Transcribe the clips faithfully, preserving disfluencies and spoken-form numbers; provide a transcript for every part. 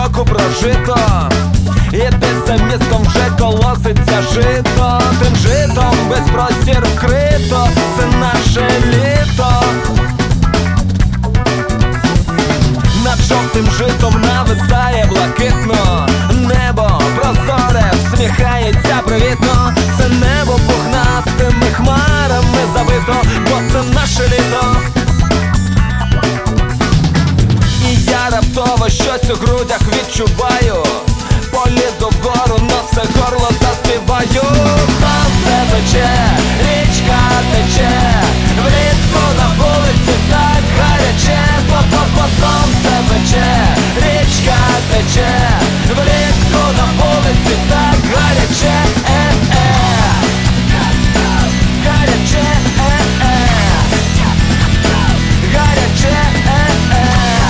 року прожито, і десь за містом вже колоситься жито. Тим житом весь простір вкрито, це наше літо. Над жовтим житом нависає блакитно небо, прозоре, всміхається привітно. Це небо пухнастими хмарами забито, бо це наше літо. І я раптово щось у грудях відчуваю, полізу вгору, на все горло заспіваю. Сонце пече, річка тече, влітку на вулиці так гаряче. По-по-по сонце пече, річка тече, влітку на вулиці так гаряче. Е-е, гаряче, е-е, гаряче, е-е,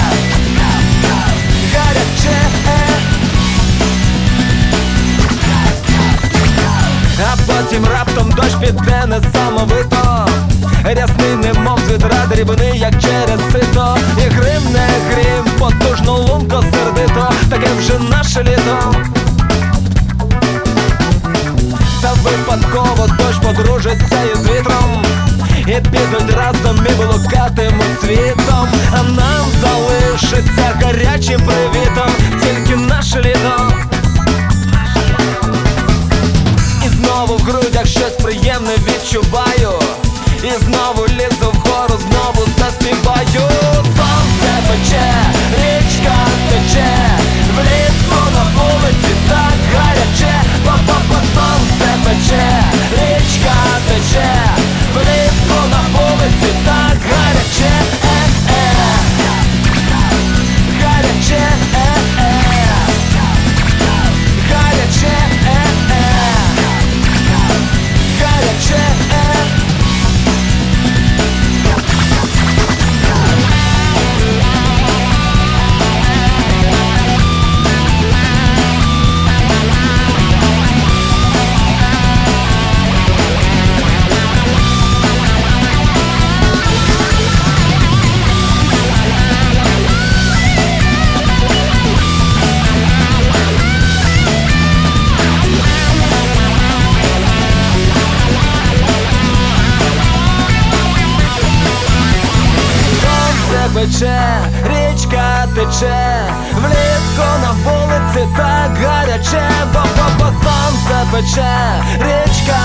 гаряче, е. А потім раптом дощ піде несамовито, рясний, немов з відра, дрібний, як через сито. І гримне грім, потужно, лунко, сердито, таке вже наше літо. Та випадково дощ подружиться із вітром, і підуть разом і блукатимуть світом. А нам залишиться гарячим привітом тільки наше літо. І знову в грудях щось приємне відчуваю, і знову лізу вгору, знову заспіваю. Сонце пече, річка тече, влітку на вулиці так гаряче. По-по-по сонце пече, річка тече, влітку на вулиці так гаряче. Е-е, гаряче, е-е, гаряче, е-е, гаряче, е-е. Пече, річка тече, влітку на вулиці так гаряче. Бо-бо-бо сонце пече, річка